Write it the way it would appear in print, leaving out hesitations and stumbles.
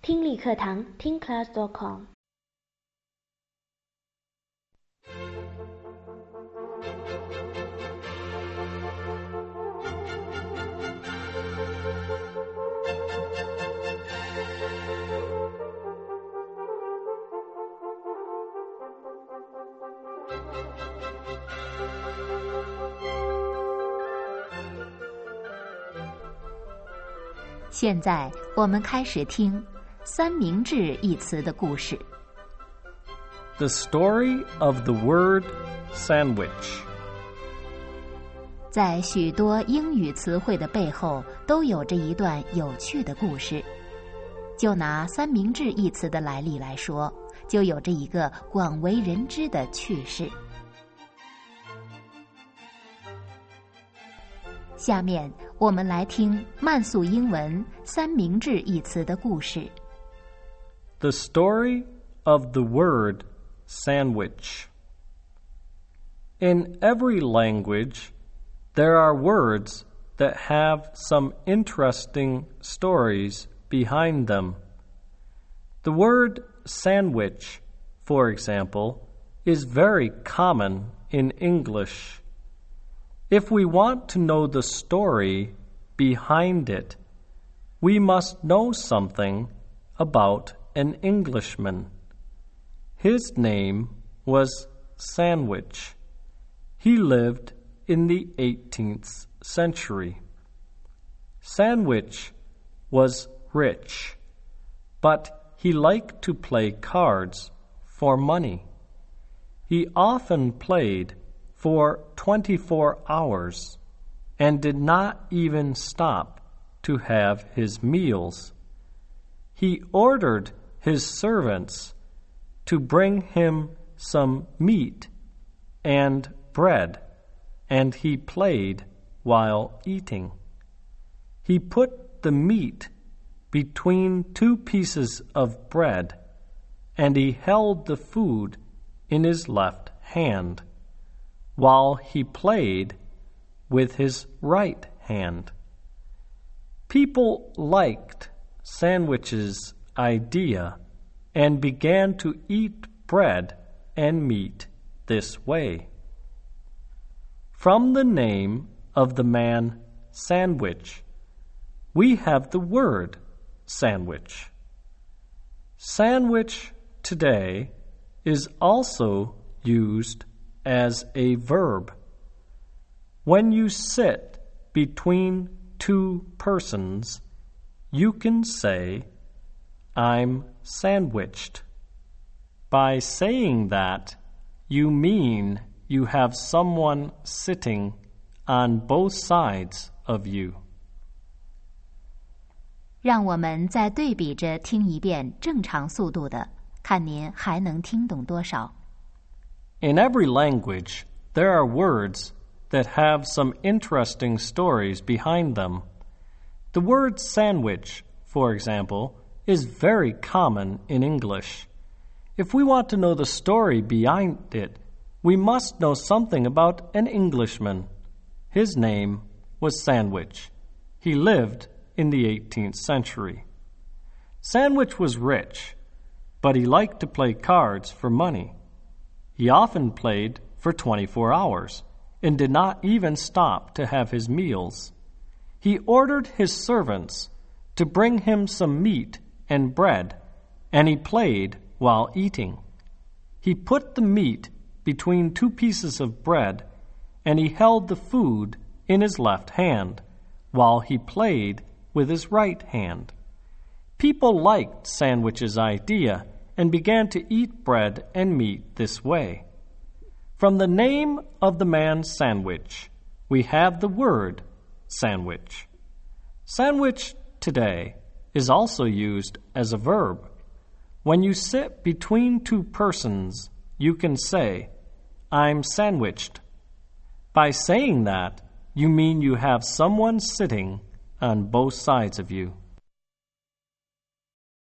听力课堂听 class.com。 现在我们开始听三明治一词的故事。 The story of the word sandwich. 在许多英语词汇的背后都有着一段有趣的故事。就拿三明治一词的来历来说，就有着一个广为人知的趣事。下面我们来听慢速英文三明治一词的故事。 The story of the word sandwich. In every language, there are words that have some interesting stories behind them. The word sandwich, for example, is very common in English. If we want to know the story behind it, we must know something about an Englishman. His name was Sandwich. He lived in the 18th century. Sandwich was rich, but he liked to play cards for money. He often played for 24 hours and did not even stop to have his meals. He ordered his servants to bring him some meat and bread, and he played while eating. He put the meat between two pieces of bread, and he held the food in his left hand, while he played with his right hand. People liked Sandwich's idea and began to eat bread and meat this way. From the name of the man Sandwich, we have the word sandwich. Sandwich today is also used as a verb. When you sit between two persons, you can say, I'm sandwiched. By saying that, you mean you have someone sitting on both sides of you. 让我们再对比着听一遍正常速度的，看您还能听懂多少。 In every language, there are words that have some interesting stories behind them. The word sandwich, for example, is very common in English. If we want to know the story behind it, we must know something about an Englishman. His name was Sandwich. He lived in the 18th century. Sandwich was rich, but he liked to play cards for money. He often played for 24 hours and did not even stop to have his meals. He ordered his servants to bring him some meat and bread, and he played while eating. He put the meat between two pieces of bread, and he held the food in his left hand, while he played with his right hand. People liked Sandwich's idea and began to eat bread and meat this way. From the name of the man Sandwich, we have the word sandwich. Sandwich today is also used as a verb. When you sit between two persons, you can say, I'm sandwiched. By saying that, you mean you have someone sitting on both sides of you.